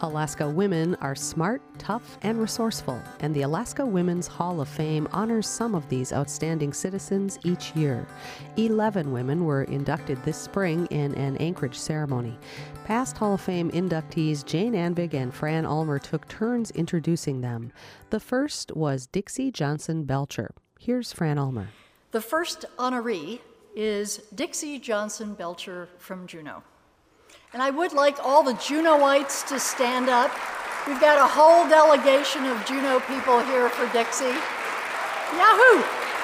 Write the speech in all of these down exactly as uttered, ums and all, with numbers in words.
Alaska women are smart, tough, and resourceful, and the Alaska Women's Hall of Fame honors some of these outstanding citizens each year. Eleven women were inducted this spring in an Anchorage ceremony. Past Hall of Fame inductees Jane Anvig and Fran Ulmer took turns introducing them. The first was Dixie Johnson Belcher. Here's Fran Ulmer. The first honoree is Dixie Johnson Belcher from Juneau. And I would like all the Juneauites to stand up. We've got a whole delegation of Juneau people here for Dixie. Yahoo!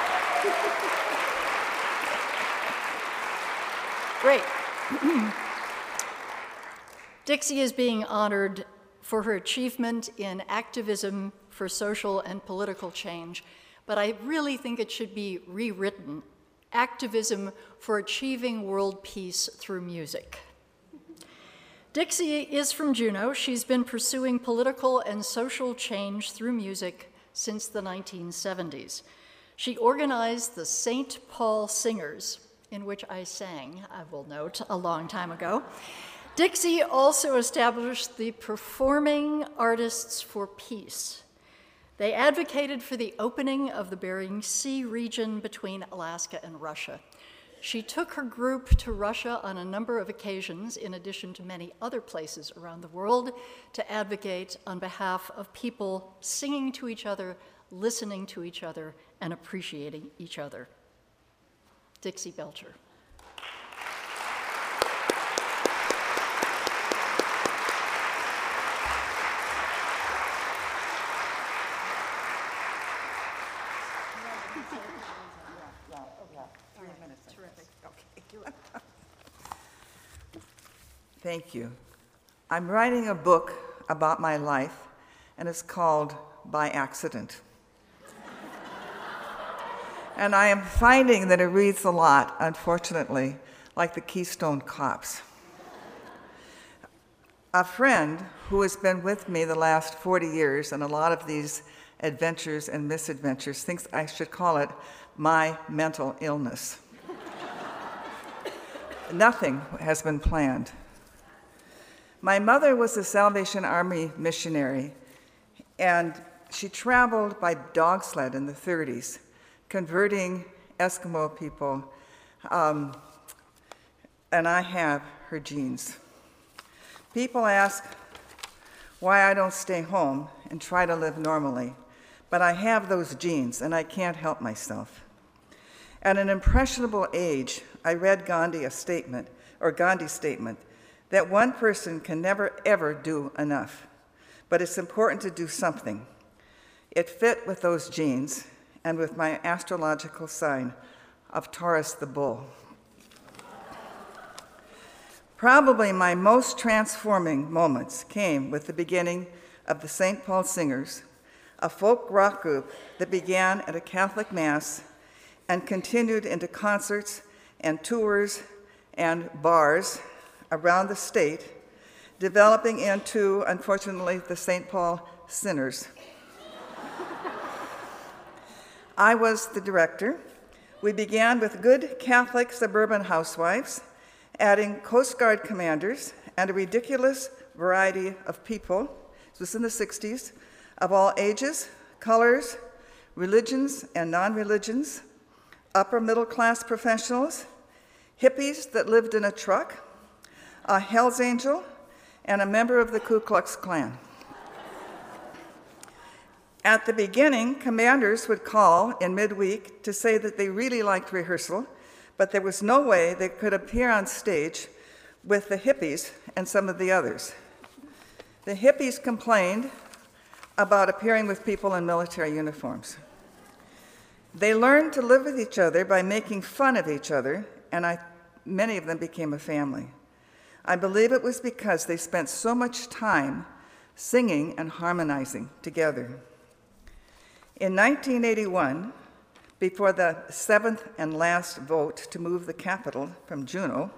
Great. Dixie is being honored for her achievement in activism for social and political change, but I really think it should be rewritten: activism for achieving world peace through music. Dixie is from Juneau. She's been pursuing political and social change through music since the nineteen seventies. She organized the Saint Paul Singers, in which I sang, I will note, a long time ago. Dixie also established the Performing Artists for Peace. They advocated for the opening of the Bering Sea region between Alaska and Russia. She took her group to Russia on a number of occasions, in addition to many other places around the world, to advocate on behalf of people singing to each other, listening to each other, and appreciating each other. Dixie Belcher. Thank you. I'm writing a book about my life, and it's called By Accident. And I am finding that it reads a lot, unfortunately, like the Keystone Cops. A friend who has been with me the last forty years in a lot of these adventures and misadventures thinks I should call it my mental illness. Nothing has been planned. My mother was a Salvation Army missionary, and she traveled by dog sled in the thirties, converting Eskimo people, um, and I have her genes. People ask why I don't stay home and try to live normally, but I have those genes, and I can't help myself. At an impressionable age, I read Gandhi a statement, or Gandhi's statement, that one person can never, ever do enough, but it's important to do something. It fit with those genes and with my astrological sign of Taurus the bull. Probably my most transforming moments came with the beginning of the Saint Paul Singers, a folk rock group that began at a Catholic Mass and continued into concerts and tours and bars around the state, developing into, unfortunately, the Saint Paul Sinners. I was the director. We began with good Catholic suburban housewives, adding Coast Guard commanders and a ridiculous variety of people, this was in the sixties, of all ages, colors, religions and non-religions, upper middle class professionals, hippies that lived in a truck, a Hells Angel, and a member of the Ku Klux Klan. At the beginning, commanders would call in midweek to say that they really liked rehearsal, but there was no way they could appear on stage with the hippies and some of the others. The hippies complained about appearing with people in military uniforms. They learned to live with each other by making fun of each other, and I, many of them became a family. I believe it was because they spent so much time singing and harmonizing together. In nineteen eighty-one, before the seventh and last vote to move the capital from Juneau,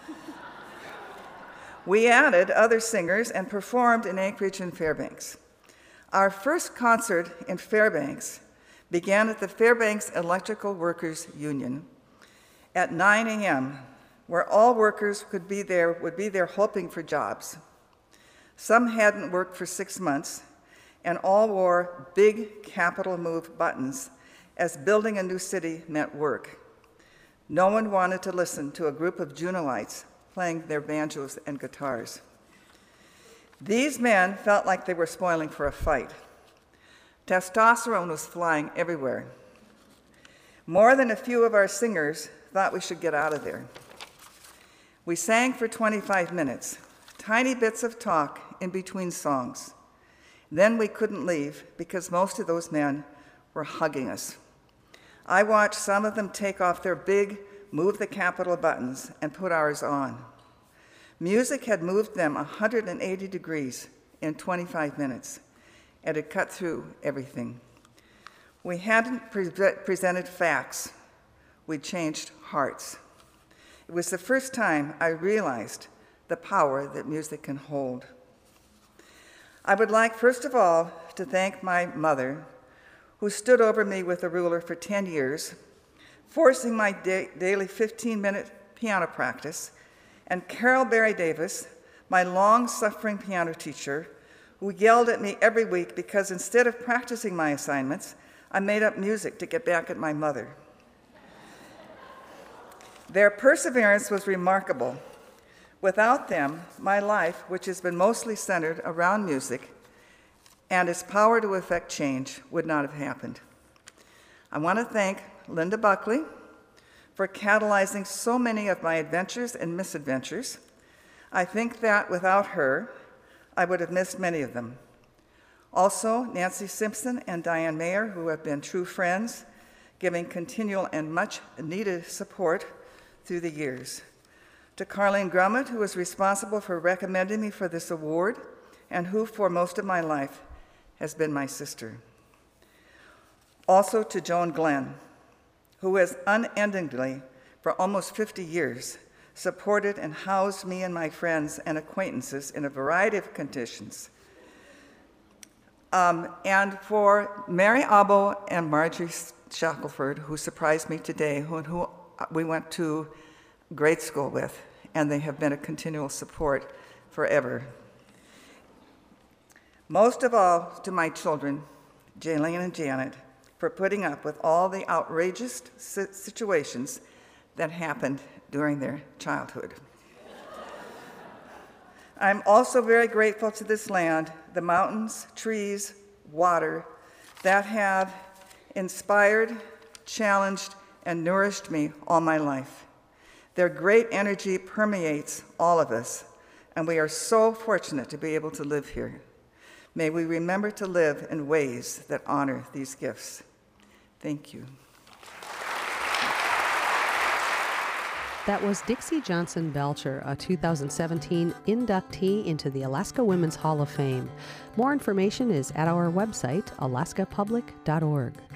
we added other singers and performed in Anchorage and Fairbanks. Our first concert in Fairbanks began at the Fairbanks Electrical Workers Union at nine a m, where all workers could be there, would be there hoping for jobs. Some hadn't worked for six months, and all wore big capital move buttons, as building a new city meant work. No one wanted to listen to a group of Juneauites playing their banjos and guitars. These men felt like they were spoiling for a fight. Testosterone was flying everywhere. More than a few of our singers thought we should get out of there. We sang for twenty-five minutes, tiny bits of talk in between songs. Then we couldn't leave because most of those men were hugging us. I watched some of them take off their big Move the Capital buttons and put ours on. Music had moved them one hundred eighty degrees in twenty-five minutes, and it cut through everything. We hadn't pre- presented facts, we changed hearts. It was the first time I realized the power that music can hold. I would like, first of all, to thank my mother, who stood over me with a ruler for ten years, forcing my da- daily fifteen-minute piano practice, and Carol Berry Davis, my long-suffering piano teacher, who yelled at me every week because instead of practicing my assignments, I made up music to get back at my mother. Their perseverance was remarkable. Without them, my life, which has been mostly centered around music and its power to effect change, would not have happened. I want to thank Linda Buckley for catalyzing so many of my adventures and misadventures. I think that without her, I would have missed many of them. Also, Nancy Simpson and Diane Mayer, who have been true friends, giving continual and much needed support through the years. To Carlene Grummett, who was responsible for recommending me for this award, and who for most of my life has been my sister. Also to Joan Glenn, who has unendingly, for almost fifty years, supported and housed me and my friends and acquaintances in a variety of conditions. Um, and for Mary Abo and Marjorie Shackelford, who surprised me today, who, who we went to grade school with, and they have been a continual support forever. Most of all, to my children, Jaylene and Janet, for putting up with all the outrageous situations that happened during their childhood. I'm also very grateful to this land, the mountains, trees, water, that have inspired, challenged, and nourished me all my life. Their great energy permeates all of us, and we are so fortunate to be able to live here. May we remember to live in ways that honor these gifts. Thank you. That was Dixie Johnson Belcher, a two thousand seventeen inductee into the Alaska Women's Hall of Fame. More information is at our website, alaska public dot org.